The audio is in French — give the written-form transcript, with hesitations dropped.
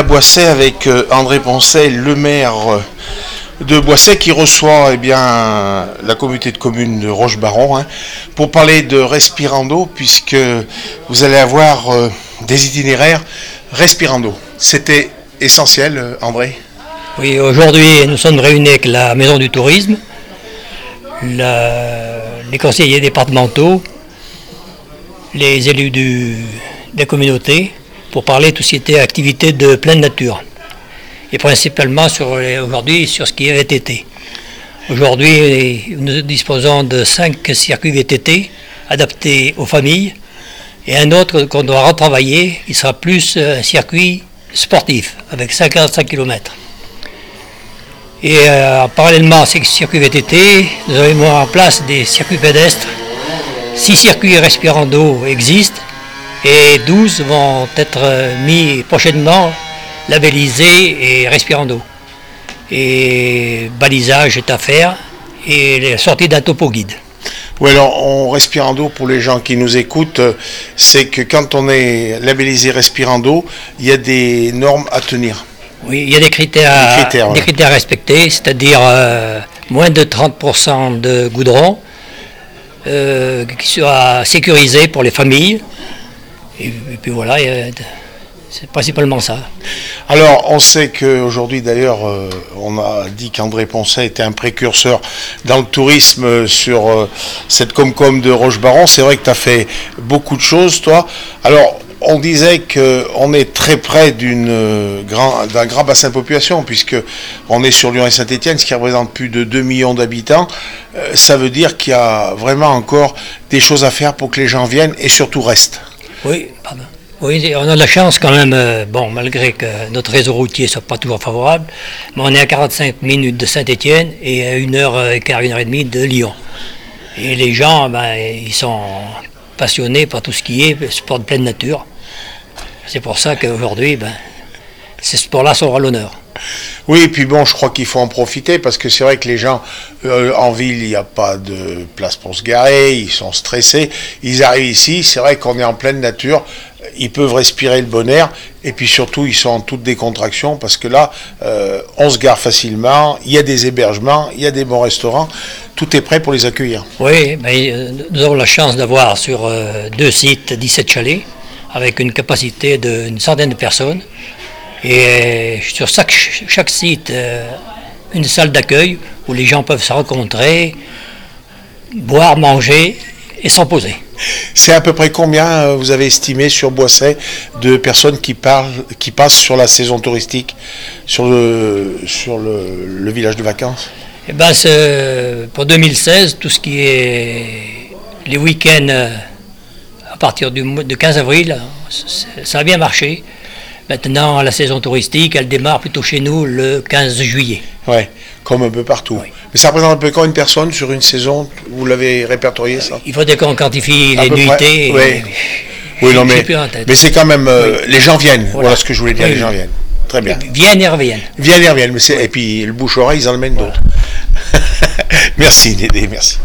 Boissey avec André Poncet, le maire de Boissey, qui reçoit la communauté de communes de Roche-Baron pour parler de Respirando, puisque vous allez avoir des itinéraires Respirando. C'était essentiel, André? Oui, aujourd'hui nous sommes réunis avec la Maison du Tourisme, les conseillers départementaux, les élus des communautés, pour parler de tout ce qui était activité de pleine nature. Et principalement aujourd'hui sur ce qui est VTT. Aujourd'hui, nous disposons de 5 circuits VTT adaptés aux familles et un autre qu'on doit retravailler, il sera plus un circuit sportif avec 55 km. Et parallèlement à ces circuits VTT, nous avons mis en place des circuits pédestres. 6 circuits Respirando existent et 12 vont être mis prochainement labellisés et Respirando. Et balisage est à faire et la sortie d'un topo guide. Oui, alors Respirando, pour les gens qui nous écoutent, c'est que quand on est labellisé Respirando, il y a des normes à tenir. Oui, il y a des critères à respecter, c'est-à-dire moins de 30% de goudron, qui soit sécurisé pour les familles. Et puis voilà, c'est principalement ça. Alors, on sait qu'aujourd'hui, d'ailleurs, on a dit qu'André Poncet était un précurseur dans le tourisme sur cette Comcom de Roche-Baron. C'est vrai que tu as fait beaucoup de choses, toi. Alors, on disait qu'on est très près d'un grand bassin de population, puisqu'on est sur Lyon et Saint-Étienne, ce qui représente plus de 2 millions d'habitants. Ça veut dire qu'il y a vraiment encore des choses à faire pour que les gens viennent et surtout restent. Oui, pardon. Oui, on a de la chance quand même, malgré que notre réseau routier ne soit pas toujours favorable, mais on est à 45 minutes de Saint-Étienne et à 1h15, 1h30 de Lyon. Et les gens, ils sont passionnés par tout ce qui est sport de pleine nature. C'est pour ça qu'aujourd'hui, ces sports-là sont à l'honneur. Oui, et puis je crois qu'il faut en profiter, parce que c'est vrai que les gens, en ville, il n'y a pas de place pour se garer, ils sont stressés, ils arrivent ici, c'est vrai qu'on est en pleine nature, ils peuvent respirer le bon air, et puis surtout, ils sont en toute décontraction, parce que là, on se gare facilement, il y a des hébergements, il y a des bons restaurants, tout est prêt pour les accueillir. Oui, nous avons la chance d'avoir sur 2 sites 17 chalets, avec une capacité d'une centaine de personnes, et sur chaque site, une salle d'accueil où les gens peuvent se rencontrer, boire, manger et se reposer. C'est à peu près combien vous avez estimé sur Boissey de personnes qui passent sur la saison touristique, sur le village de vacances? Pour 2016, tout ce qui est les week-ends à partir de 15 avril, ça a bien marché. Maintenant, la saison touristique, elle démarre plutôt chez nous le 15 juillet. Oui, comme un peu partout. Oui. Mais ça représente un peu combien de personnes sur une saison? Vous l'avez répertorié, ça? Il faudrait qu'on quantifie les nuitées. Oui, non, mais c'est quand même... les gens viennent, voilà ce que je voulais dire, les gens viennent. Très bien. Viennent et reviennent. Viennent et reviennent, et puis le bouche-oreille, ils en amènent d'autres. Merci, Dédé, merci.